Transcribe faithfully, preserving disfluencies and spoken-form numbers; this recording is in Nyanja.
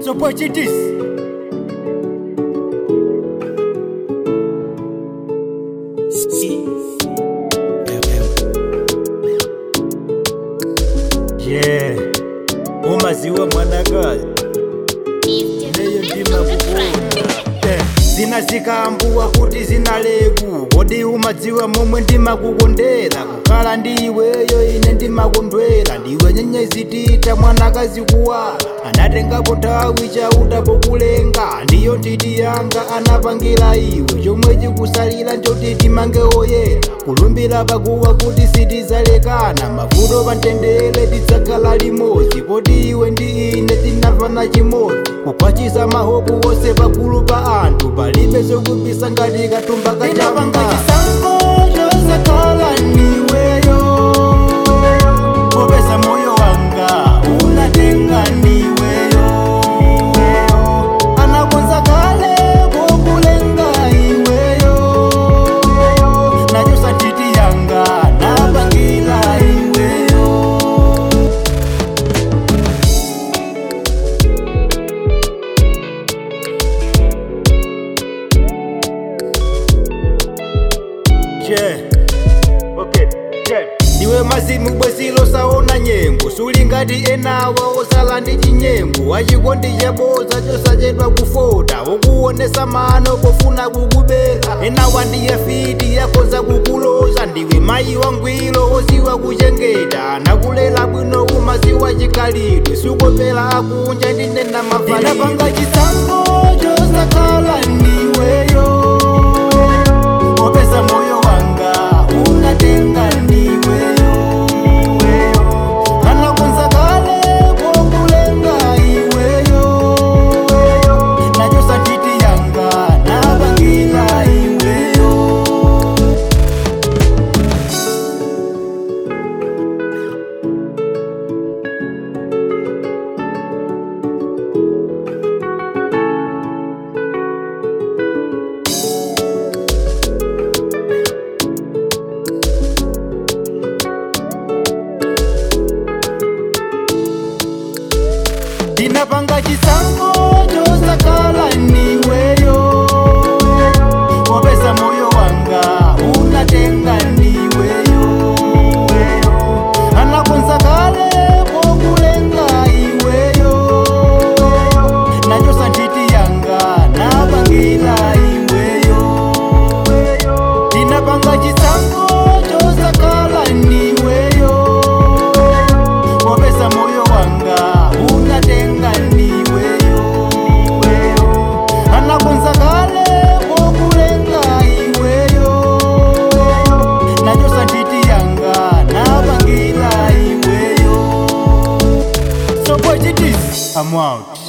Support it is. Yeah, umaziwa mwanakazi neyo ndima kukuna zina zikambua kuti zinaleku kodi umadziwa momwe ndimakukondera kukhala ndiweyo ine ndimakondwera ndiwe nyenyezi tita mwanakazi kuwala anatengapo nthawi chauta pokulenga ndiyo ntiti yanga anapangira iwe chomwe chikusalira nchoti timange oyera kulumbira pakuwa kuti sitizalekana mavuto pamtendere tidzakhala limodzi poti iwe ndi ine tinafana chimodzi kukwachisa mahopu wose pakulu pa anthu palibe zokubisa ngati katumba kachapanga chisango chosakhala ndiweyo popeza moyo wanga unatenga ndiweyo anakonza kale pokulenga iweyo nachosa ntiti yanga napangira iweyo. Yeah. Okay. Yeah. Ndiwe mazimu bwesilo saona nyengo suli ngati enawa osala ndi chinyengo achikondi chaboza chosachedwa kufota ukuonesa mano pofuna kukubela enawa ndiye fiti yakonza kukuloza ndiwe mayi wangwiro oziwa kuchengeta nakulela bwino umaziwa chikhalidwe sukopela akunja ndinena mafalidwe ndinapanga chisango chosakhala ndiweyo popeza moyo wanga unatenga ndiweyo anakonza kale pokulenga iweyo nachosa ntiti yanga napangira iweyo. Ndinapanga chisango chosakhala ndiweyo popeza moyo wanga unatenga ndiweyo anakonza kale pokulenga iweyo nachosa ntiti yanga napangira iweyo. Ndinapanga chisango chosakhala ndiweyo popeza moyo wanga unatenga ndiweyo anakonza kale pokulenga iweyo nachosa ntiti yanga napangira iweyo. So boy, it is. I'm out.